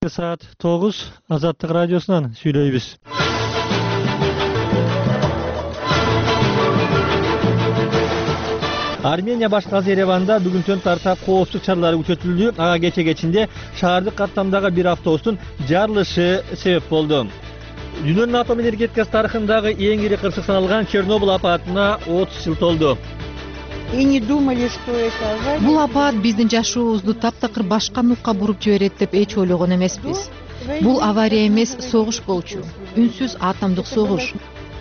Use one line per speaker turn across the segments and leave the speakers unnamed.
Азыр саат 9 Азаттык радиосунан сүйлөйбүз. Армения башкаласы Ереванда бүгүнтөн тарта коопсуздук чаралары күчөтүлдү. Ага кечинде шаардык каттамдагы бир автобустун жарылышы себеп болду. Дүйнөнүн атом энергетикасы тарыхындагы эң ири кырсык саналган Чернобыль апатына 30 жыл толду.
Бул апат биздин жашообузду таптакыр башка нукка буруп жиберет деп эч ойлогон эмеспиз. Бул авария эмес, согуш болчу. Үнсүз атомдук согуш.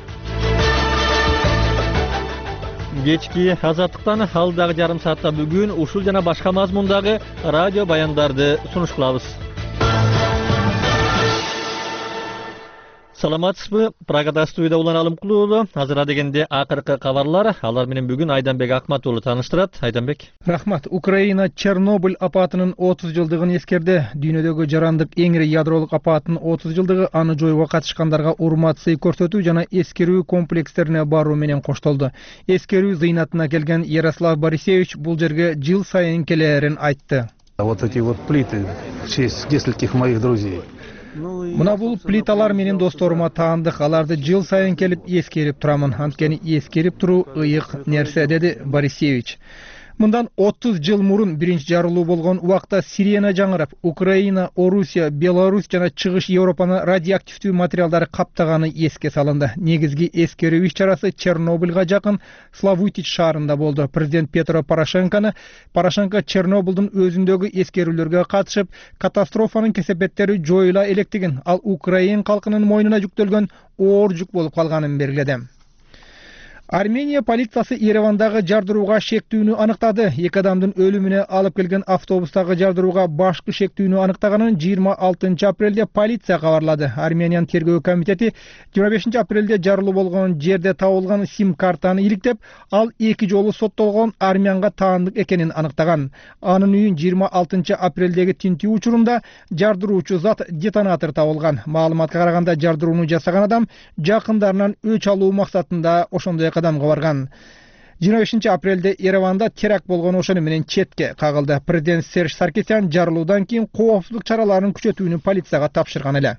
Кечки Азаттыктан алдагы жарым саатта бүгүн ушул жана башка мазмундагы радио баяндарды сунуш кылабыз. Саламатсызбы? Прагада студияда Улан Алымкулуу. Азыр дегенде акыркы кабарлар. Алар менен бүгүн Айданбек Акматуулу тааныштырат. Айданбек.
Рахмат. Украина Чернобыль апатынын 30 жылдыгын эскерди. Дүйнөдөгү жарандык эң ири ядролук апаттын 30 жылдыгы аны жоюуга катышкандарга урмат сый көрсөтүү жана эскерүү комплекстерине баруу менен коштолду. Эскерүү зыйнатына келген Ярослав Борисевич бул жерге жыл сайын келерин айтты.
Вот эти вот плиты в честь нескольких моих друзей.
Мына бул плиталар менин досторума таандык. Аларды жыл сайын келип эскерип турамын. Анткени эскерип туруу ыйык нерсе, деди Борисевич. Мындан 30 жыл мурун биринчи жарылуу болгон убакта сирена жаңырап, Украина, Орусия, Беларусь жана чыгыш Европаны радиоактивдүү материалдары каптаганы эске салынды. Негизги эскерүү иш-чарасы Чернобыльга жакын Славутич шаарында болду. Президент Петро Порошенко Чернобылдын өзүндөгү эскерүүлөргө катышып, катастрофанын кесепеттери жоюла электигин, ал Украин калкынын мойнуна жүктөлгөн оор жүк болуп калганын белгиледи. Армения полициясы Еревандагы жардырууга шектүүнү аныктады. 2 адамдын өлүмүнө алып келген автобустагы жардырууга башкы шектүүнү аныктаганын 26 апрелде полиция кабарлады. Армениянын тергөө комитети 25 апрелде жарылуу болгон жерде табылган сим-картаны иликтеп, ал 2 жолу соттолгон армянга таандык экенин аныктаган. Анын үйүн 26 апрелдеги тинтүү учурунда жардыруучу зат детонатор табылган. Маалыматка караганда жардырууну жасаган адам жакындарынан өч алуу максатында ошондой кадамга барган. 25 апрелде Ереванда теракт болгон ошону менен четке кагылды. Президент Серж Саркисян жарылуудан кийин коопсуздук чараларын күчөтүүнү полицияга тапшырган эле.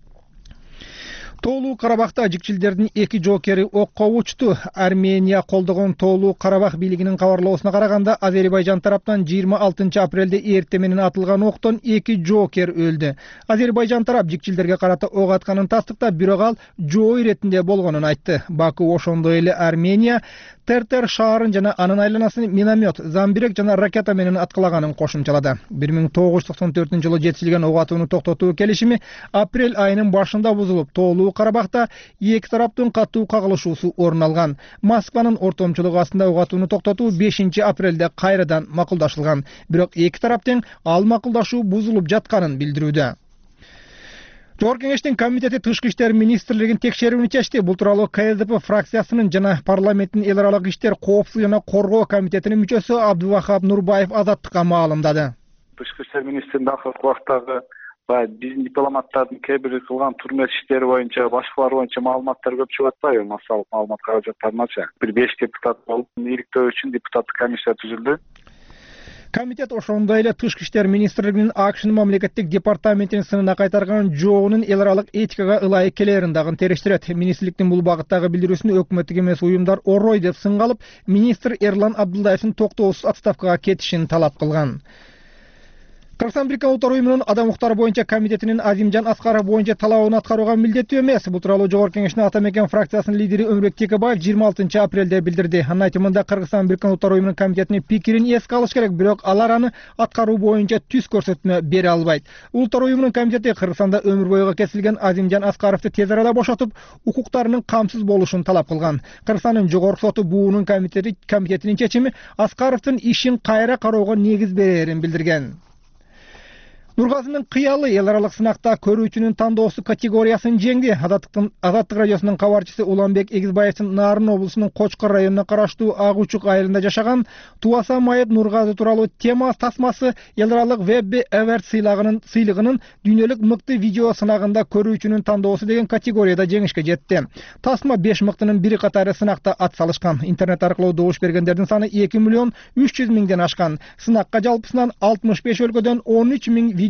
Тоолуу Карабахта жикчилдердин 2 жоокери окко учту. Армения колдогон Тоолуу Карабах бийлигинин кабарлоосуна караганда, Азербайжан тараптан 26 апрелде эртең менен атылган октон 2 жоокер өлдү. Азербайжан тарап жикчилдерге карата ок атканын тастыктап, бирок ал жоо иретинде болгонун айтты. Баку ошондой эле Армения Тертер шаарын жана анын айланасын миномет, замбирек жана ракета менен аткылаганын кошумчалады. 1994-жылы жетишилген ок атууну токтотуу келишими апрель айынын башында бузулуп, Тоолуу Карабахта 2 тараптын катуу кагылышуусу орун алган. Москванын ортомчулугу астында ок атууну токтотуу 5 апрелде кайрадан макулдашылган. Бирок 2 тарап тең ал макулдашуу бузулуп жатканын билдирүүдө. Жогорку кеңештин комитети Тышкы иштер министрлигин текшерүүнү чечти. Бул тууралуу КСДП фракциясынын жана парламенттин эл аралык иштер, коопсуздук жана коргоо комитетинин мүчөсү Абдувахап Нурбаев Азаттыкка маалымдады.
Тышкы иштер министринин акыркы убактагы биздин дипломаттардын кээ бир кылган турмуш иштери боюнча, башкалар боюнча маалыматтар көп чыгып атпайбы? Массалык маалымат каражаттарыначы. Бир 5 депутат болуп, иликтөө үчүн депутаттык комиссия түзүлдү. Комитет ошондой эле Тышкы иштер министрлигинин АКШнын мамлекеттик департаментинин сынына кайтарган жоонун эл аралык этикага ылайык келерин дагы териштирет. Министрликтин бул багыттагы билдирүүсүн өкмөттүк эмес уюмдар орой деп сынгалып, министр Эрлан Абдулдаевдин токтоосуз отставкага кетишин талап кылган. Кыргызстан Бириккен Улуттар уюмунун адам укуктары боюнча комитетинин Азимжан Аскаров боюнча талабын аткарууга милдеттүү эмес. Бул тууралуу Жогорку кеңештин Атамекен фракциясынын лидери Өмүрбек Текебаев 26 апрелде билдирди. Анын айтымында Кыргызстан Бириккен Улуттар уюмунун комитетинин пикирин эске алыш керек, бирок алар аны аткаруу боюнча түз көрсөтмө бере албайт. Улуттар уюмунун комитети Кыргызстанда өмүр бою кетирилген Азимжан Аскаровду тез арада бошотуп, укуктарынын камсыз болушун талап кылган. Кыргызстандын жогорку соту буунун комитетинин чечими Аскаровдун ишин кайра кароого негиз берерин билдирген. Нургазынын кыялы эл аралык сынакта көрүүчүнүн тандоосу категориясын жеңди. Азаттык радиосунун кабарчысы Уланбек Эгизбаевдин Нарын облусунун Кочкор районуна караштуу Ак Учук айылында жашаган Туаса майып Нургазы тууралуу тема тасмасы эл аралык Webby Award сыйлыгынын дүйнөлүк мыкты видео сынагында көрүүчүнүн тандоосу деген категорияда жеңишке жетти. Тасма 5 мыктынын бири катары сынакта ат салышкан. Интернет аркылуу добуш бергендердин саны 2 миллион 300 миңден ашкан. Сынакка жалпысынан 65 өлкөдөн 13 миң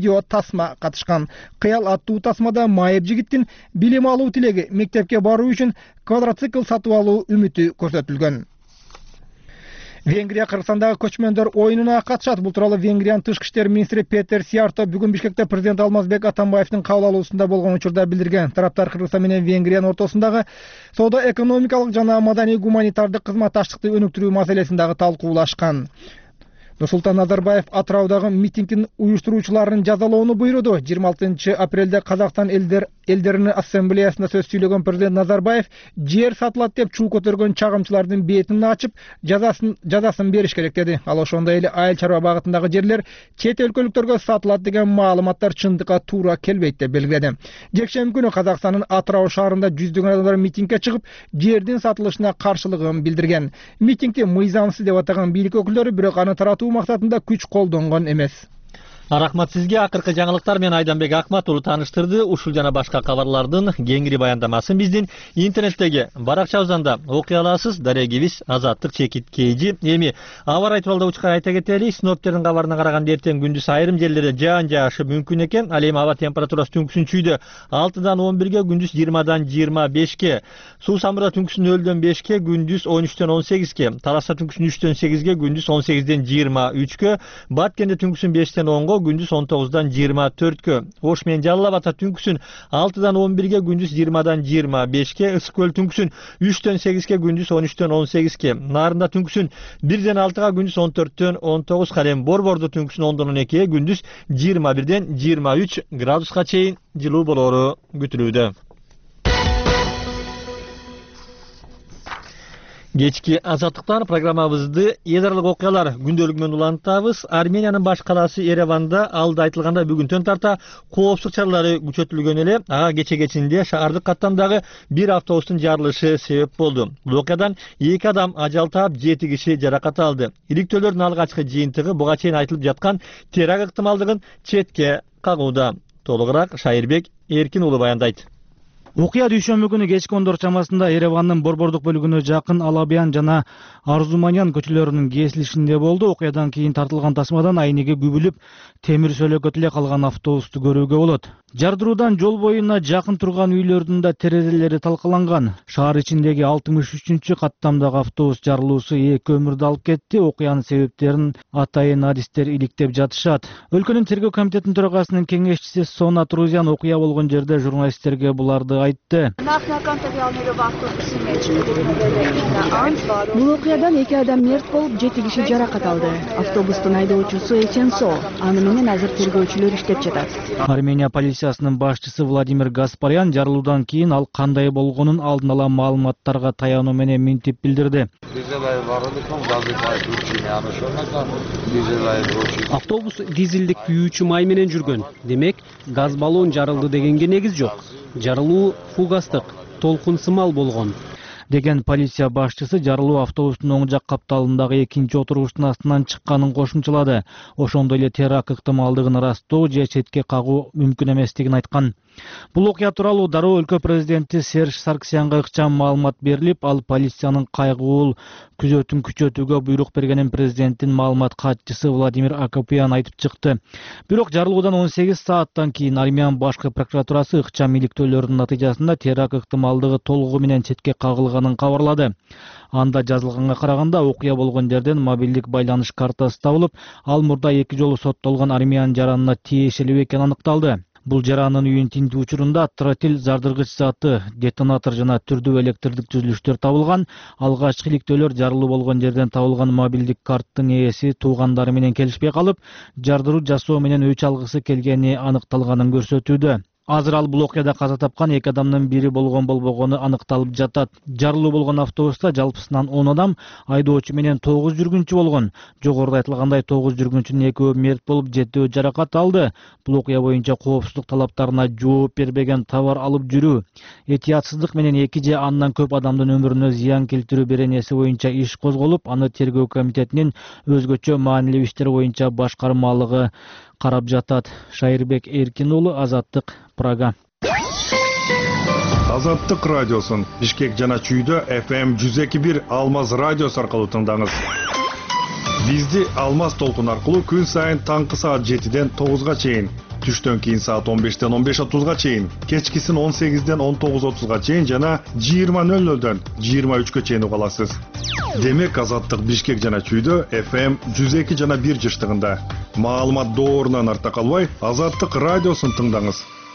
видео тасма катышкан. Кыял аттуу тасмада майып жигиттин билим алуу тилеги, мектепке баруу үчүн квадроцикл сатып алуу үмүтү көрсөтүлгөн. Венгрия Кыргызстандагы көчмөндөр оюнуна катышат. Бул тууралуу Венгриянын тышкы иштер министри Петер Сиярто бүгүн Бишкекте президент Алмазбек Атамбаевдин кабыл алуусунда болгон учурда билдирген. Тараптар Кыргызстан менен Венгриянын ортосундагы соода-экономикалык жана маданий гуманитардык кызматташтыкты өнүктүрүү маселесин дагы талкуулашкан. Нурсултан Назарбаев Атыраудагы митингдин уюштуруучуларын жазалоону буйруду. 26 апрелде Казакстан элдеринин ассамблеясында сөз сүйлөгөн президент Назарбаев жер сатылат деп чуу көтөргөн чагымчылардын бетин ачып, жазасын бериш керек деди. Ал ошондой эле айыл чарба багытындагы жерлер чет өлкөлүктөргө сатылат деген маалыматтар чындыкка туура келбейт деп белгиледи. Жекшемби күнү Казакстандын Атырау шаарында жүздөгөн адамдар митингге чыгып, жердин сатылышына каршылыгын билдирген. Митингди мыйзамсыз деп атаган бийлик өкүлдөрү бирок аны таратуу максатында күч колдонгон эмес.
Рахмат сизге. Акыркы жаңылыктар менен Айданбек Акмат уулу тааныштырды. Ушул жана башка кабарлардын кеңири баяндамасын биздин интернеттеги баракчабызда окуй аласыз. Дарегибиз Азаттык чекит KG. Эми аба ырайы тууралуу учкан айта кетели. Синоптиктердин кабарына караганда эртең күндүз айрым жерлерде жаан жаашы мүмкүн экен. Ал эми аба температурасы түнкүсүн 6-дан 11-ге, күндүз 20-дан 25-ге. Суу самырда түнкүсүн 0-дөн 5-ге, күндүз 13-төн 18-ге. Таласта түнкүсүн 3-төн 8-ге, күндүз 18-ден 23-ге. Баткенде түнкүсүн 5-тен 10-го, күндүз 19-дан 24-кө. Ош менен Жалал Абадта түнкүсүн 6-дан 11-ге, күндүз 20-дан 25-ге. Ысык көл түнкүсүн 3-төн 8-ге, күндүз 13-төн 18-ге. Нарында түнкүсүн 1-ден 6-га, күндүз 14-төн 19-га. Эми Борбордо түнкүсүн 10-дон 12-ге, күндүз 21-ден 23 градуска чейин жылуу болору күтүлүүдө. Кечки Азаттыктан программабызды эдарлык окуялар күндөлүгү менен улантабыз. Армениянын баш калаасы Ереванда алда айтылганда бүгүнтөн тарта коопсуздук чаралары күчөтүлгөн эле. Ага кече-кечинде шаардык каттамдагы бир автобустун жарылышы себеп болду. Бул окуядан 2 адам ажал таап, 7 киши жаракат алды. Иликтөөлөрдүн алгачкы жыйынтыгы буга чейин айтылып жаткан теракт ыктымалдыгын четке кагууда. Толугураак Шайырбек Эркин уулу баяндайт.
Окуя дүйшөмбү күнү кечки 10 чамасында Еревандын Борбордук бөлүгүнө жакын Алабиян жана Арзуманян көчөлөрүнүн кесилишинде болду. Окуядан кийин тартылган тасмадан айнеге күбүлүп, темир сөөлөкөт эле калган автобусту көрүүгө болот. Жардыруудан жол боюна жакын турган үйлөрдүн да терезелери талкаланган. Шаар ичиндеги 63-чү каттамдагы автобус жарылуусу 2 өмүрдү алып кетти. Окуянын себептерин атайын адистер иликтеп жатышат. Өлкөнүн тергөө комитетинин төрагасынын кеңешчиси Сона Трузян окуя болгон жерде журналисттерге буларды айтты.
Бул окуядан 2 адам мерт болуп, 7 киши жаракат алды. Автобустун айдоочусу эсен соо. Аны менен азыр тергөөчүлөр иштеп жатат.
Армения полициясынын башчысы Владимир Гаспарян жарылуудан кийин ал кандай болгонун алдын ала маалыматтарга таянуу менен минтип билдирди.
Автобус дизелдик күйүүчү май менен жүргөн. Демек, газ баллон жарылды дегенге негиз жок. Жарылуу фугастык, толкун сымал болгон
деген полиция башчысы жарылуу автобустун оң жак капталындагы экинчи отургучтун астынан чыкканын кошумчалады. Ошондой эле теракт ыктымалдыгын ырастоо же четке кагуу мүмкүн эместигин айткан. Бул окуя тууралуу дароо өлкө президенти Серж Сарксянга ыкчам маалымат берилип, ал полициянын кайгылуу күзөтүн күчөтүүгө буйрук бергенин президенттин маалымат катчысы Владимир Акопян айтып чыкты. Бирок жарылуудан 18 сааттан кийин Армян башкы прокуратурасы ыкчам иликтөөлөрдүн натыйжасында теракт ыктымалдыгы толугу менен четке кагылганын кабарлады. Анда жазылганга караганда окуя болгон жерден мобилдик байланыш картасы табылып, ал мурда 2 жолу соттолгон армян жаранына тиешелүү экени аныкталды. Бул жарандын үйүн тинтүү учурунда тротил, зардыргыч заты, детонатор жана түрдүү электрдик түзүлүштөр табылган. Алгачкы иликтөөлөр жарылуу болгон жерден табылган мобилдик карттын ээси туугандары менен келишпей калып, жардыруу жасоо менен өч алгысы келгени аныкталганын көрсөтүүдө. Азыр ал бул окуяда каза тапкан 2 адамдын бири болгон болбогону аныкталып жатат. Жарылуу болгон автобуста жалпысынан 10 адам, айдоочу менен 9 жүргүнчү болгон. Жогоруда айтылгандай 9 жүргүнчүнүн 2-өө мерт болуп, 7-өө жаракат алды. Бул окуя боюнча коопсуздук талаптарына жооп бербеген товар алып жүрүү, этиятсыздык менен 2 же андан көп адамдын өмүрүнө зыян келтирүү беренеси боюнча иш козголуп, аны тергөө комитетинин өзгөчө маанилүү иштер боюнча башкармалыгы карап жатат. Шайырбек Эркин уулу, Азаттык, Прага.
Азаттык радиосун Бишкек жана Чүйдө FM 102.1 Алмаз радиосу аркылуу тыңдаңыз. Бизди Алмаз толкун аркылуу күн сайын таңкы саат 7-ден 9-га чейин Түштөн кийин саат 15-ден 15:30-га чейин, кечкисин 18-ден 19:30-га чейин жана 20:00-дөн 23-кө чейин уга аласыз. Демек Азаттык Бишкек жана Чүйдө FM 102 жана 1 жыштыгында. Маалымат доорунан артта калбай, Азаттык радиосун тыңдаңыз.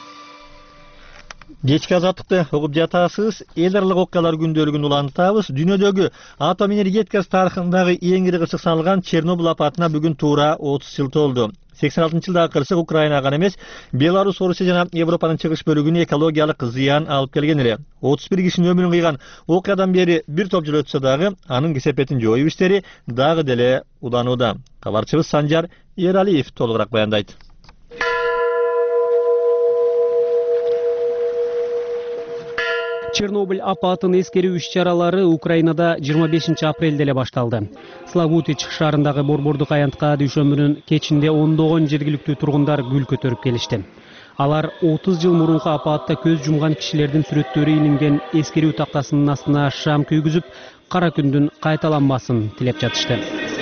Кечки Азаттыкты угуп жатасыз. Эл аралык окуялар күндөлүгүн улантабыз. Дүйнөдөгү атом энергетикасы тарыхындагы эң ири кырсык салган Чернобыль апатына бүгүн туура 30 жыл толду. 86-жылдагы кырсык Украинага гана эмес, Беларусь, Орусия жана Европанын чыгыш бөлүгүнө экологиялык зыян алып келген эле. 31 кишинин өмүрүн кыйган окуядан бери бир топ жыл өтсө дагы, анын кесепетин жоюу иштери дагы деле уланууда. Кабарчыбыз Санжар Эралиев толугураак баяндайт.
Чернобыль апатын эскерүү иш-чаралары Украинада 25 апрелде эле башталды. Славутич шаарындагы борбордук аянтка дүйшөмбүнүн кечинде ондогон жергиликтүү тургундар гүл көтөрүп келишти. Алар 30 жыл мурунку апатта көз жумган кишилердин сүрөттөрү илинген эскерүү тактасынын астына шам күйгүзүп, кара күндүн кайталанбасын тилеп жатышты.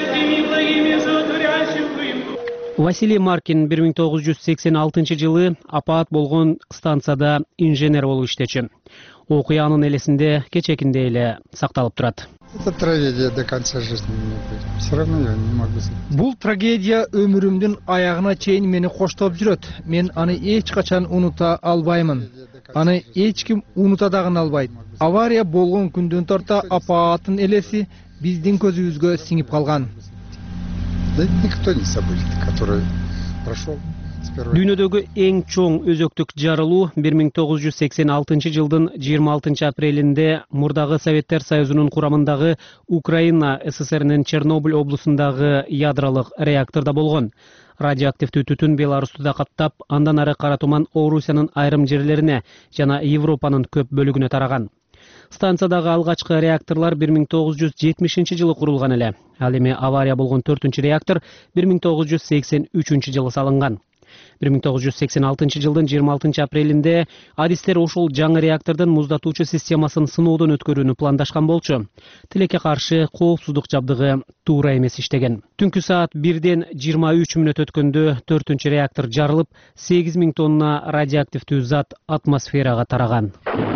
Василий Маркин 1986 жылы апат болгон станцияда инженер болуп иштечү. Окуянын элесинде кечекинде эле сакталып турат.
Это трагедия до конца жизни. Все равно я не могу.
Бул трагедия өмүрүмдүн аягына чейин мени коштоп жүрөт. Мен аны эч качан унута албаймын. Аны эч ким унута дагы албайт. Авария болгон күндөн тарта апааттын элеси биздин көзүбүзгө сиңип калган.
Да никто не забудет, который прошел.
Дүйнөдөгү эң чоң өзөктүк жарылуу 1986 жылдын 26 апрелинде мурдагы Советтер Союзунун курамындагы Украина СССРнин Чернобыль облусундагы ядролук реактордо болгон. Радиоактивдүү түтүн Беларусьту да каптап, андан ары кара туман Орусиянын айрым жерлерине жана Европанын көп бөлүгүнө тараган. Станциядагы алгачкы реакторлор 1970 жылы курулган эле. Ал эми авария болгон 4-чү реактор 1983 жылы салынган. 1986 жылдын 26 апрелинде адистер ошол жаңы реактордун муздатуучу системасын сыноодон өткөрүүнү пландашкан болчу. Тилекке каршы коопсуздук жабдыгы туура эмес иштеген. Түнкү саат 1-ден 23 мүнөт өткөндө 4-чү реактор жарылып, 8000 тонна радиоактивдүү зат атмосферага тараган.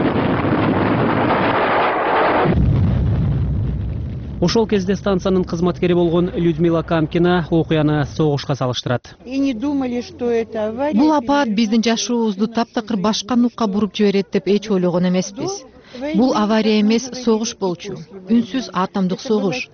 Ошол кезде станциянын кызматкери болгон Людмила Камкина окуяны согушка салыштырат.
Бул апат биздин жашообузду таптакыр башка нукка буруп жиберет деп эч ойлогон эмеспиз. Бул авария эмес, согуш болчу. Үнсүз атомдук согуш.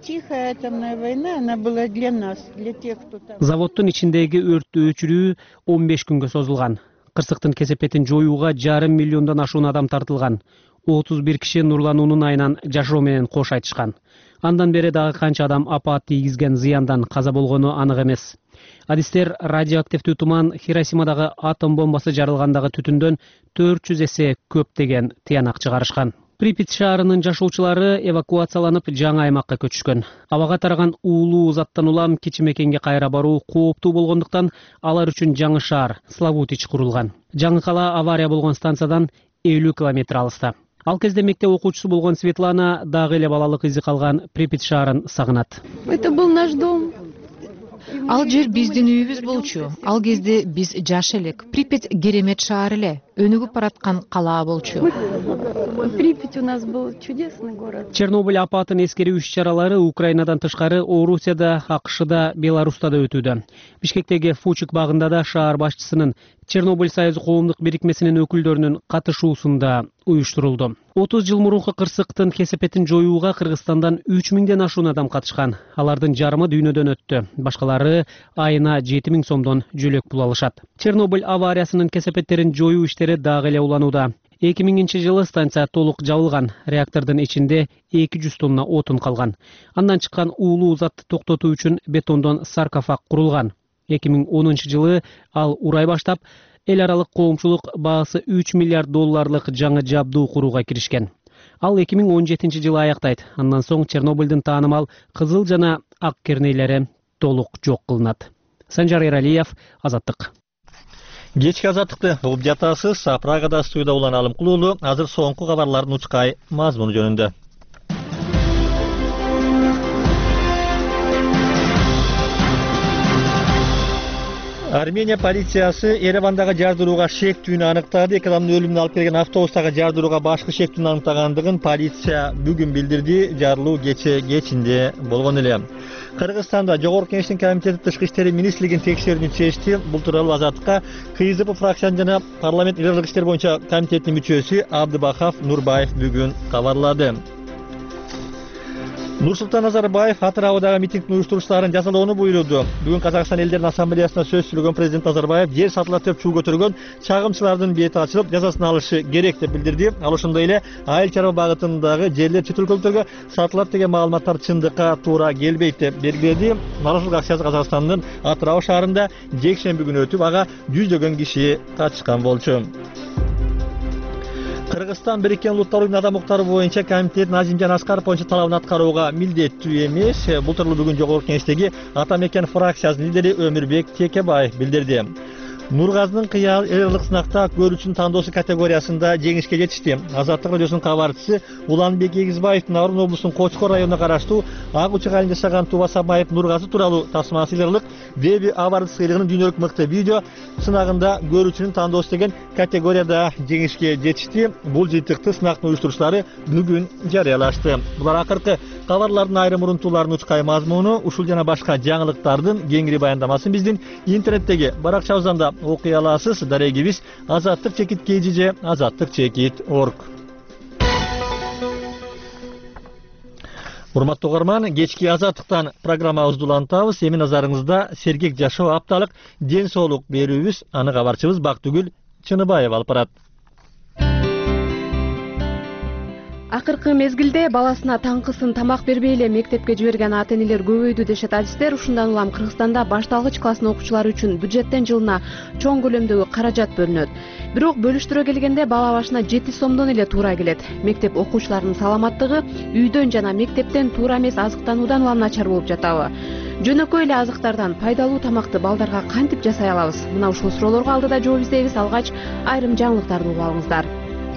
Заводдун ичиндеги өрттү өчүрүү 15 күнгө созулган. Кырсыктын кесепетин жоюуга 5,5 миллиондон ашуун адам тартылган. 31 киши нурлануунун айынан жашоо менен кош айтышкан. Андан бери дагы канча адам апат тийгизген зыяндан каза болгону анык эмес. Адистер радиоактивдүү туман Хиросимадагы атом бомбасы жарылгандагы түтүндөн 400 эсе көп деген тыянак чыгарышкан. Припять шаарынын жашоочулары эвакуацияланып жаңы аймакка көчүшкөн. Абага тараган уулуу заттан улам кичи мекенге кайра баруу кооптуу болгондуктан алар үчүн жаңы шаар Славутич курулган. Жаңы кала авария болгон станциядан 50 километр алыста. Ал кезде мектеп окуучусу болгон Светлана дагы эле балалык изи калган Припять шаарын сагынат.
Это был наш дом.
Ал жер биздин үйүбүз болчу. Ал кезде биз жаш элек. Припять керемет шаар эле. Өнүгүп бараткан кала болчу.
Припять у нас был чудесный город.
Чернобыль апатын эскерүү иш-чаралары Украинадан тышкары Орусияда, АКШда, Беларуста да өтүүдө. Бишкектеги Фучик багында да шаар башчысынын Чернобыль Союзу коомдук бирикмесинин өкүлдөрүнүн катышуусунда уюштурулду. 30 жыл мурунку кырсыктын кесепетин жоюуга Кыргызстандан 3000ден ашуун адам катышкан. Алардын жарымы дүйнөдөн өттү. Башкалары айына 7000 сомдон жөлөк пул алышат. Чернобыль авариясынын кесепеттерин жоюу иштери дагы эле уланууда. 2000 жылы станция толук жабылган. Реактордун ичинде 200 тонна отун калган. Андан чыккан уулуу затты токтотуу үчүн бетондон саркофаг курулган. 2010 жылы ал урай баштап, эл аралык коомчулук баасы 3 миллиард долларлык жаңы жабдуу курууга киришкен. Ал 2017 жылы аяктайт. Андан соң Чернобыльдын таанымал кызыл жана ак кернейлери толук жок кылынат. Санжар Эралиев, Азаттык.
Кечки Азаттыкты угуп жатасыз. Прагада студияда улан Алым Кулуулу. Азыр соңку кабарлардын учкай мазмуну жөнүндө. Armeniya полициясы Еревандагы жардырууга шектүүнү аныктады. Эки адамдын өлүмүнө алып келген автобустагы жардырууга башкы шектүүнү аныктагандыгын полиция бүгүн билдирди. Жарылуу кечинде болгон эле. Кыргызстанда Жогорку Кеңештин комитети Тышкы иштер министрлигинин текшерүүнү чечти. Бул тууралуу Азаттыкка КСДП фракциясынын жана парламент ылгымдык иштер боюнча комитетинин мүчөсү Абдыбахов Нурбаев бүгүн кабарлады. Нурсултан Назарбаев Атыраудагы митингдин уюштуруучуларын жазалоону буйруду. Бүгүн Казакстан элдеринин ассамблеясында сөз сүйлөгөн президент Назарбаев жер сатылат деп чуу көтөргөн чагымчылардын бети ачылып, жазасын алышы керек деп билдирди. Ал ошондой эле айыл чарба багытындагы жерлер чет өлкөлөргө сатылат деген маалыматтар чындыкка туура келбейт деп белгиледи. Нааразычылык акциясы Казакстандын Атырау шаарында жекшемби күнү өтүп, ага жүздөгөн киши катышкан болчу. Кыргызстан Бириккен Улуттар Уюмунун адам укуктары боюнча комитет Назимжан Аскаров боюнча талабын аткарууга милдеттүү эмес. Бул тууралуу бүгүн Жогорку Кеңештеги Ата Мекен фракциясынын лидери Өмүрбек Текебаев билдирди. Нургазынын кыял эл сынакта көрүүчүнүн тандоосу категориясында жеңишке жетишти. Азаттык радиосунун кабарчысы Уланбек Эгизбаевдин Нарын облусунун Кочкор районуна караштуу Ак Учак айылында жашаган Туба Сабаев Нургазы тууралуу тасма сыйлык Веби Авард сыйлыгынын дүйнөлүк мыкты видео сынагында көрүүчүнүн тандоосу деген категорияда жеңишке жетишти. Бул жыйынтыкты сынактын уюштуруучулары бүгүн жарыялашты. Булар акыркы кабарлардын айрым урунтууларынын учкай мазмуну, ушул жана башка жаңылыктардын кеңири баяндамасын биздин интернеттеги баракчабыздан окуй аласыз. Дарегибиз azattik.kgj azattik.org. Урматтуу угарман, кечки Азаттыктан программабызды улантабыз. Эми назарыңызда сергек жашоо апталык ден соолук берүүбүз. Аны кабарчыбыз Бактыгүл Чыныбаева алып барат.
Акыркы мезгилде баласына таңкысын тамак бербей эле мектепке жиберген ата-энелер көбөйдү дешет адистер. Ушундан улам Кыргызстанда башталгыч класстын окуучулары үчүн бюджеттен жылына чоң көлөмдөгү каражат бөлүнөт. Бирок бөлүштүрө келгенде бала башына 7 сомдон эле туура келет. Мектеп окуучуларынын саламаттыгы үйдөн жана мектептен туура эмес азыктануудан улам начар болуп жатабы? Жөнөкөй эле азыктардан пайдалуу тамакты балдарга кантип жасай алабыз? Мына ушул суроолорго алдыда жооп издейбиз. Алгач айрым жаңылыктарды угуп алыңыздар.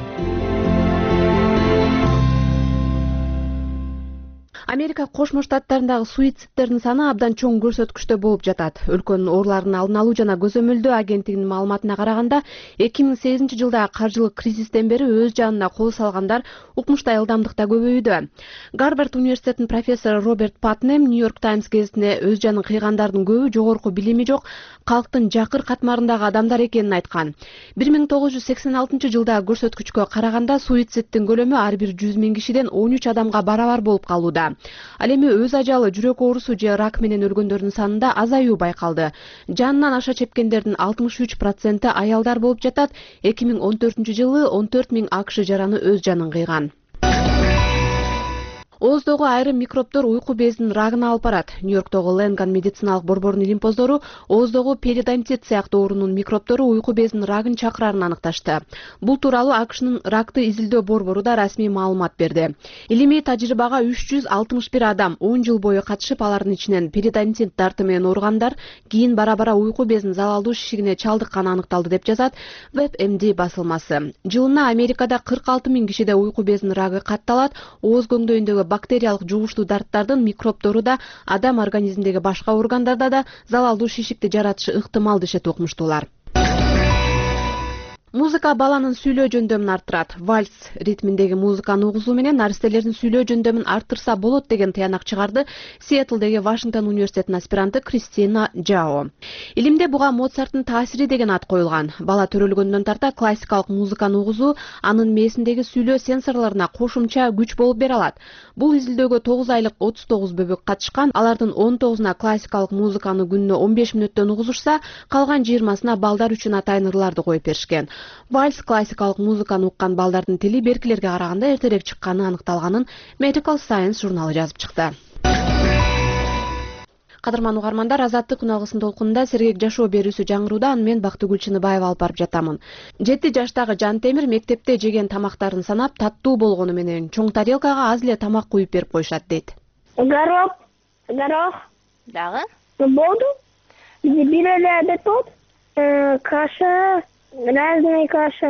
Америка Кошмо Штаттарындагы суицидтердин саны абдан чоң көрсөткүчтө болуп жатат. Өлкөнүн ооруларын алдын алуу жана көзөмөлдөө агенттигинин маалыматына караганда, 2008 жылдагы каржылык кризистен бери өз жанына кол салгандар укмуштай ылдамдыкта көбөйдү. Гарвард университетинин профессору Роберт Патнем Нью-Йорк Таймс гезитине өз жанын кыйгандардын көбү жогорку билими жок, калктын жакыр катмарындагы адамдар экенин айткан. 1986 жылдагы көрсөткүчкө караганда суицидтин көлөмү ар бир 100 000 кишиден 13 адамга барабар болуп калууда. Ал эми өз ажалы, жүрөк оорусу же рак менен өлгөндөрдүн санында азаюу байкалды. Жанынан аша чепкендердин 63% аялдар болуп жатат. 2014 жылы 14 000 АКШ жараны өз жанын кыйган. Ооздогу айрым микробдор уйку безинин рагына алып барат. Нью-Йорктогу Ленган медициналык борборунун илимпоздору ооздогу перидонтит сыяктуу оорунун микробдору уйку безинин рагын чакырарын аныкташты. Бул тууралуу АКШнын ракты изилдөө борбору да расмий маалымат берди. Илимий тажрыйбага 361 адам 10 жыл бою катышып, алардын ичинен перидонтит дарты менен ооругандар кийин бара-бара уйку безинин залалдуу шишигине чалдыкканы аныкталды деп жазат WebMD басылмасы. Жылына Америкада 46 000 кишиде уйку безинин рагы катталат. Ооз көңдөйүндөгү бактериялык жугуштуу дарттардын микробдору да адам организминдеги башка органдарда да залалдуу шишикти жаратышы ыктымал дешет укмуштуулар. Музыка баланын сүйлөө жөндөмүн арттырат. Вальс ритминдеги музыканы угузуу менен наристелердин сүйлөө жөндөмүн арттырса болот деген таянак чыгарды Сиэтлдеги Вашингтон университетинин аспиранты Кристина Джао. Илимде буга Моцарттын таасири деген ат коюлган. Бала төрөлгөндөн тарта классикалык музыканы угузуу анын мээсиндеги сүйлөө сенсорлоруна кошумча күч болуп бере алат. Бул изилдөөгө 9 айлык 39 бөбөк катышкан. Алардын 19-уна классикалык музыканы күнүнө 15 мүнөттөн угузушса, калган 20-сына балдар үчүн атайын ырларды коюп беришкен. Вальс классикалык музыканы уккан балдардын тили беркилерге караганда эртерээк чыкканы аныкталганын Medical Science журналы жазып чыкты. Кадырман угармандар, Азаттык күн алгысын толкунунда сергек жашоо берүүсү жаңырууда. Аны мен Бактыгүл Чыныбаева алып барып жатамын. 7 жаштагы Жан Темир мектепте жеген тамактарын санап, таттуу болгону менен чоң тарелкага аз эле тамак куюп берип коюшат дейт.
Горох дагы болду. Бир эле обед болду. Каша, разные каша.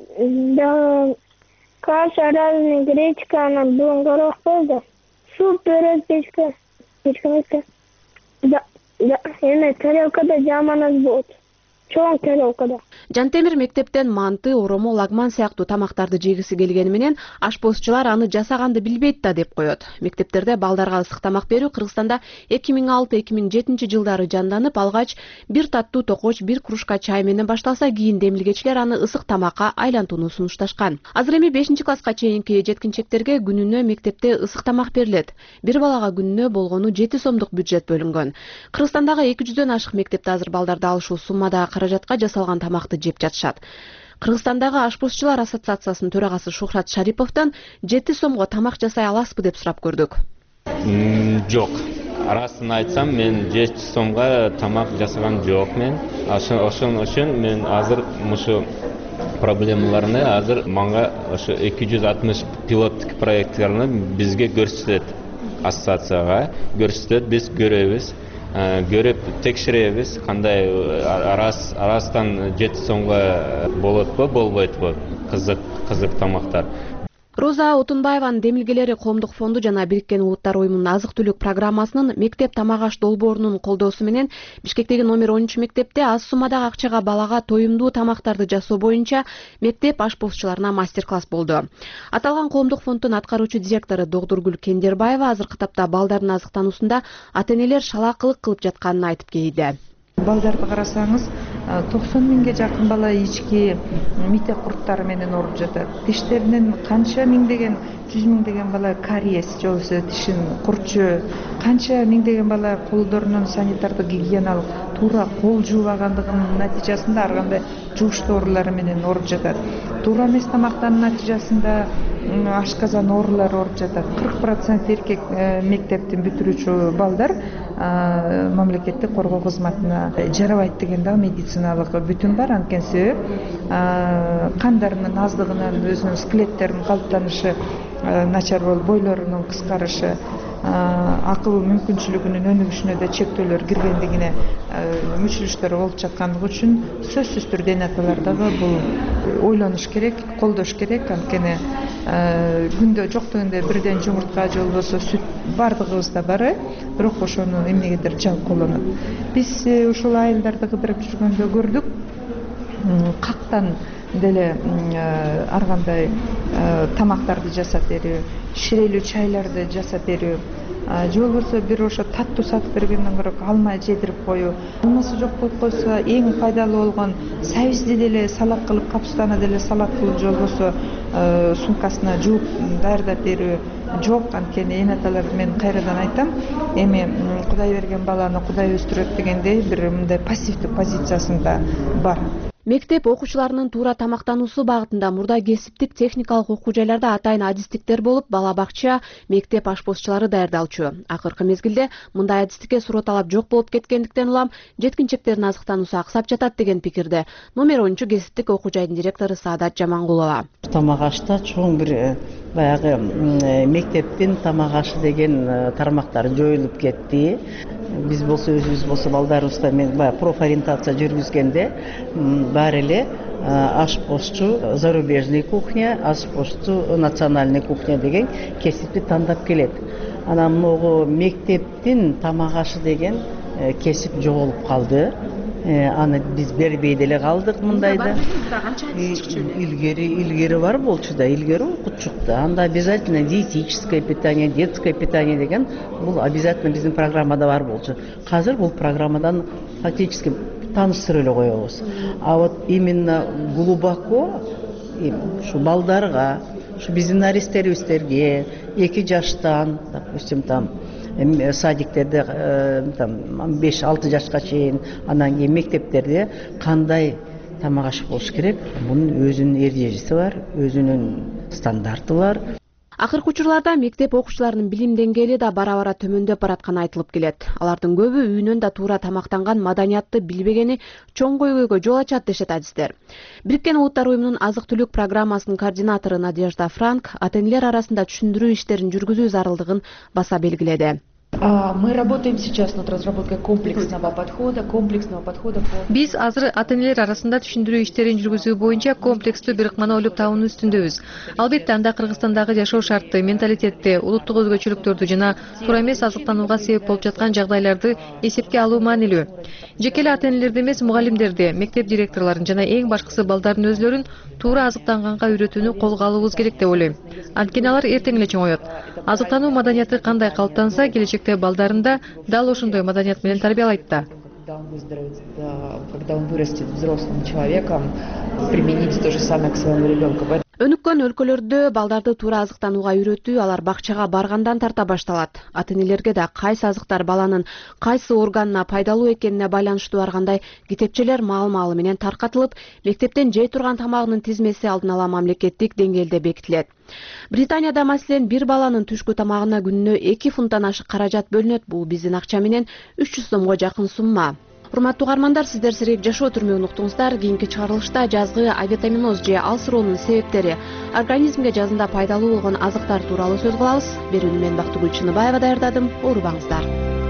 Каша разная, гречка, горох болду. Суп, пюре, печка. Да. Эми тарелкада жаман аз болот. Чоң тарелкада.
Жантемир мектептен манты, оромо, лагман сыяктуу тамактарды жегиси келгени менен ашпозчулар аны жасаганды билбейт да деп коет. Мектептерде балдарга ысык тамак берүү Кыргызстанда 2006-2007 жылдары жанданып, алгач бир таттуу токоч, бир кружка чай менен башталса, кийин демилгечилер аны ысык тамакка айлантууну сунушташкан. Азыр эми 5-класска чейинки жеткинчектерге күнүнө мектепте ысык тамак берилет. Бир балага күнүнө болгону 7 сомдук бюджет бөлүнгөн. Кыргызстандагы 200дөн ашык мектепте азыр балдарды алышуу суммада каражатка жасалган тамакты жеп жатышат. Кыргызстандагы ашпозчулар ассоциациясынын төрагасы Шухрат Шариповдон 7 сомго тамак жасай аласызбы деп сурап көрдүк.
Жок. Арасын айтсам, мен 7 сомго тамак жасаган жок мен. Ошон үчүн мен азыр мушу проблемаларны азыр мага ошо 260 пилоттук проекттарны бизге көрсөтөт. Ассоциацияга көрсөтөт, биз көрөбүз. Көрүп текшеребиз, кандай арастан 7 сомго болотпу, болбойтпу кызык тамактар.
Роза Отунбаеванын демилгелери Коомдук фонду жана Бириккен Улуттар уюмунун азык-түлүк программасынын мектеп тамак-аш долбоорунун колдоосу менен Бишкектеги номер 10 мектепте аз суммадагы акчага балага тоюмдуу тамактарды жасоо боюнча мектеп ашпозчуларына мастер-класс болду. Аталган Коомдук фонддун аткаруучу директору Догдургүл Кендербаева азыркы тапта балдардын азыктануусунда ата-энелер шалаакылык кылып жатканын айтып келди.
Балдарды карасаңыз, 90 миңге жакын бала ички мите курттары менен ооруп жатат. Тиштеринен канча миңдеген, 100 миңдеген бала кариес же болбосо тишин курчу, канча миңдеген бала колдорунун санитардык гигиеналык туура кол жуубагандыгынын натыйжасында ар кандай жугуш оорулары менен ооруп жатат. Туура эмес тамактанын натыйжасында ашказан оорулары ооруп жатат. 40% эркек мектептин бүтүрүүчү балдар мамлекеттик коргоо кызматына жарабайт деген дагы медициналык бүтүн бар. Анткени себеп кандарынын аздыгынан өзүнүн скелеттеринин калыптанышы начар болуп, бойлорунун кыскарышы, акыл мүмкүнчүлүгүнүн өнүгүшүнө да чектөөлөр киргендигине мүчүлүштөр болуп жаткандыгы үчүн сөзсүз түрдө эне аталар дагы бул ойлонуш керек, колдош керек. Анткени күндө жок дегенде бирден жумуртка же болбосо сүт бардыгыбызда бар, бирок ошону эмнегедир жабып колонот. Биз ушул айылдарды кыдырып жүргөндө көрдүк, кактан деле ар кандай тамактарды жасап берүү, ширелүү чайларды жасап берүү, же болбосо бир ошо таттуу сатып бергенден көрө алмай жедирип коюу. Алмасы жок болуп койсо эң пайдалуу болгон сабизди деле салат кылып, капустаны деле салат кылып, же болбосо сумкасына жууп даярдап берүү жок. Анткени эне аталар мен кайрадан айтам, эми Кудай берген баланы Кудай өстүрөт дегендей бир мындай пассивдик позициясында бар.
Мектеп окуучуларынын туура тамактануусу багытында мурда кесиптик техникалык окуу жайларда атайын адистиктер болуп, бала бакча, мектеп ашпозчулары даярдалчу. Акыркы мезгилде мындай адистикке суроо талап жок болуп кеткендиктен улам жеткинчектердин азыктануусу аксап жатат деген пикирде номер 10 кесиптик окуу жайдын директору Саадат Жамангулова.
Тамак ашта чоң бир баягы мектептин тамак ашы деген тармактар жоюлуп кетти. Биз болсо өзүбүз болсо балдарыбызда мен баягы профориентация жүргүзгөндө бар эле ашпозчу зарубежный кухня, ашпозчу национальный кухня деген кесипти тандап келет. Анан могу мектептин тамак ашы деген кесип жоголуп калды. Аны биз бербей деле калдык мындайда. Илгери бар болчу да, илгери окутчук да. Анда обязательно диетическое питание, детское питание деген бул обязательно биздин программада бар болчу. Азыр бул программадан фактически таныштырып эле коебуз. А вот именно глубоко ушу балдарга, ушу биздин наристерибизге 2 жаштан, допустим, там садиктерде 5-6 жашка чейин, анан кийин мектептерде кандай тамак аш болуш керек? Мунун өзүнүн эрежеси бар, өзүнүн стандарты бар.
Акыркы учурларда мектеп окуучуларынын билим деңгээли да бара-бара төмөндөп баратканы айтылып келет. Алардын көбү үйүнөн да туура тамактанган маданиятты билбегени чоң көйгөйгө жол ачат дешет адистер. Бириккен Улуттар уюмунун азык-түлүк программасынын координатору Надежда Франк ата-энелер арасында түшүндүрүү иштерин жүргүзүү зарылдыгын баса белгиледи.
Мы работаем сейчас над разработкой комплексного подхода по...
Биз азыр ата-энелер арасында түшүндүрүү иштерин жүргүзүү боюнча комплекстүү бир ыкманы ойлоп табуунун үстүндөбүз. Албетте анда Кыргызстандагы жашоо шарты, менталитетти, улуттук өзгөчөлүктөрдү жана туура эмес азыктанууга себеп болуп жаткан жагдайларды эсепке алуу маанилүү. Жеке эле ата-энелерди эмес, мугалимдерди, мектеп директорлорун жана эң башкысы балдардын өзлөрүн туура азыктанганга үйрөтүүнү колго алуубуз керек деп ойлойм. Анткени алар эртең эле чоңоет. Азыктануу маданияты кандай калыптанса, келечекте балдарында дал ошондой маданият менен тарбиялайт да.
Когда он вырастет взрослым человеком, применить то же самое к своему ребенку.
Өнүккөн өлкөлөрдө балдарды туура азыктанууга үйрөтүү алар бакчага баргандан тарта башталат. Ата-энелерге да кайсы азыктар баланын кайсы органына пайдалуу экенине байланыштуу аргандай китепчелер маал-маалы менен таркатылып, мектептен жей турган тамагынын тизмеси алдын ала мамлекеттик деңгээлде бекитилет. Британияда маселен бир баланын түшкү тамагына күнүнө 2 фунттан ашык каражат бөлүнөт. Бул биздин акча менен 300 сомго жакын сумма. Урматтуу угармандар, сиздер сирейип жашоо түрмөгүн уктуңуздар. Кийинки чыгарылышта жазгы авитаминоз же алсыроонун себептери, организмге жазында пайдалуу болгон азыктар тууралуу сөз кылабыз. Берүүнү мен Бактыгүл Чыныбаева даярдадым. Оорубаңыздар.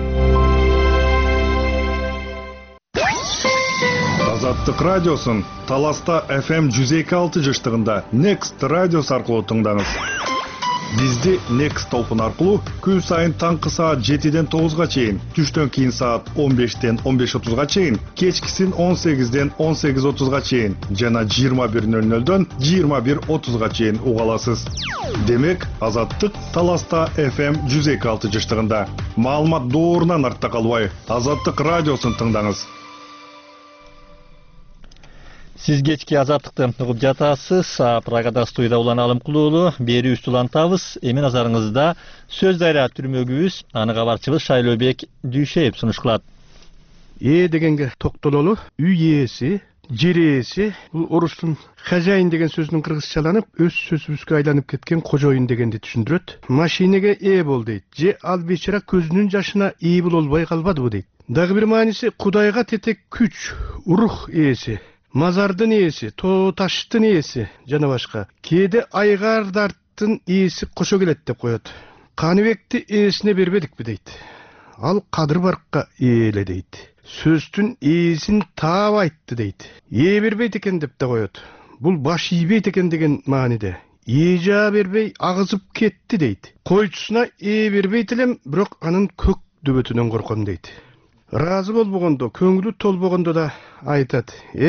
Азаттык радиосун Таласта FM 102.6 жыштыгында Next радиосу аркылуу тыңдаңыз. Бизди Next толкун аркылуу күн сайын таңкы саат 7-ден 9-га чейин, түштөн кийин саат 15-ден 15:30-га чейин, кечкисин 18-ден 18:30-га чейин жана 21:00-дөн 21:30-га чейин уга аласыз. Демек, Азаттык Таласта FM 102.6 жыштыгында. Маалымат доорунан артта калбай, Азаттык радиосун тыңдаңыз.
Сиз кечки Азаттыкты угуп жатасыз. Прагада студияда Улан Алымкулуулу берүүбүздү улантабыз. Эми назарыңызда сөз дайра түрмөгүбүз, аны кабарчыбыз Шайлообек Дүйшеев сунуш кылат.
Дегенге токтололу, үй ээси, жер ээси, бул орустун хозяин деген сөзүнүн кыргызчаланып, өз сөзүбүзгө айланып кеткен кожоюн дегенди түшүндүрөт. Машинеге ээ бол дейт, же ал бечара көзүнүн жашына ээ болбой калбадыбы дейт. Дагы бир мааниси Кудайга тетек күч, рух ээси. Мазардын ээси, тоо таштын ээси жана башка. Кээде айгардарттын ээси кошо келет деп коет. Каныбекти ээсине бербедикпи дейт. Ал Кадыр Баркка ээле дейт. Сөздүн ээсин таап айтты дейт. Ээ бербейт экен деп да коет. Бул баш ийбейт экен деген мааниде. Ээ жаа бербей агызып кетти дейт. Койчусуна ээ бербейт элем, бирок анын көк дөбөтүнөн корком дейт. Разы болбогондо, көңүлү толбогондо да айтат.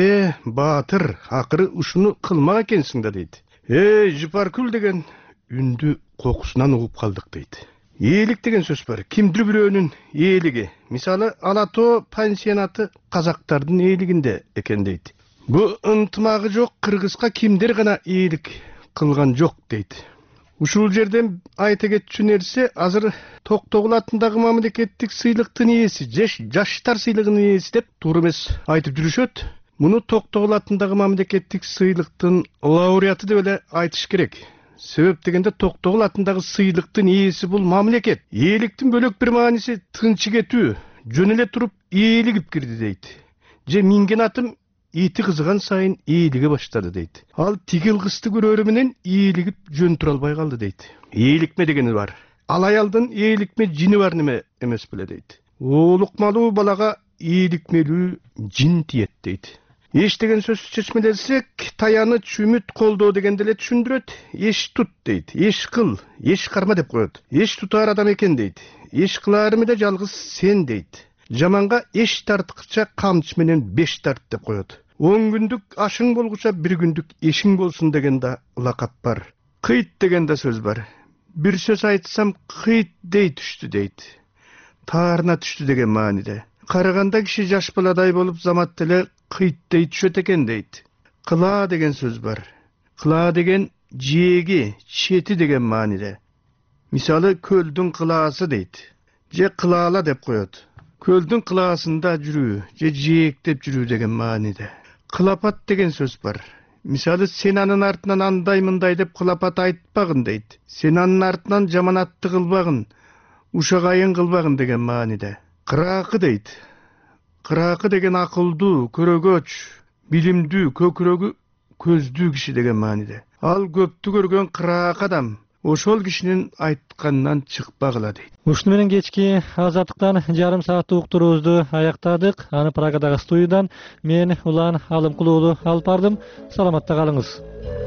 Баатыр, акыры ушуну кылмак экенсиң да дейт. Жыпаркүл деген үндү кокусунан угуп калдык дейт. Ээлик деген сөз бар. Кимдир бирөөнүн ээлиги. Мисалы, Алатоо пансионаты казактардын ээлигинде экен дейт. Бу ынтымагы жок кыргызга кимдер гана ээлик кылган жок дейт. Ушул жерден айта кетчү нерсе, азыр Токтогул атындагы мамлекеттик сыйлыктын ээси, жаштар сыйлыгынын ээси деп туура эмес айтып жүрүшөт. Муну Токтогул атындагы мамлекеттик сыйлыктын лауреаты деп эле айтыш керек. Себеп дегенде Токтогул атындагы сыйлыктын ээси бул мамлекет. Ээликтин бөлөк бир мааниси тынчы кетүү, жөн эле туруп ээлигип кирди дейт. Же минген атым ити кызыган сайын ээлиге баштады дейт. Ал тигил кызды көрөрү менен ээлигип жөн тура албай калды дейт. Ээликме дегени бар. Ал аялдын ээликме жини бар неме эмес беле дейт. Уулукмалуу балага ээликмелүү жин тиет дейт. Эш деген сөз чечмелесек, таяныч, үмүт, колдоо дегенди эле түшүндүрөт. Эш тут дейт. Эш кыл, эш карма деп коет. Эш тутар адам экен дейт. Эш кыларымы да жалгыз сен дейт. Жаманга эш тарткыча камчы менен 5 тарт деп коет. 10 күндүк ашың болгуча 1 күндүк эшиң болсун деген да лакап бар. Кыйт деген да сөз бар. Бир сөз айтсам кыйт дей түштү дейт. Таарына түштү деген мааниде. Караганда киши жаш баладай болуп замат эле кыйт дей түшөт экен дейт. Кыла деген сөз бар. Кыла деген жээги, чети деген мааниде. Мисалы көлдүн кылаасы дейт. Же кылаала деп коет. Көлдүн кылаасында жүрүү, же жээктеп жүрүү деген мааниде. Кылапат деген сөз бар. Мисалы сен анын артынан андай мындай деп кылапат айтпагын дейт. Сен анын артынан жаманатты кылбагын, ушагайын кылбагын деген мааниде. Кыраакы дейт. Кыраакы деген акылдуу, көрөгөч, билимдүү, көкүрөгү көздүү киши деген мааниде. Ал көптү көргөн кыраак адам. ошол кишинин айтканынан чыкпагыла дейт.
Ушуну менен кечки азаттыктан жарым сааттык уктуруубузду аяктадык. Аны Прагадагы студиядан мен Улан Алымкулуулу алып бардым. Саламатта калыңыз.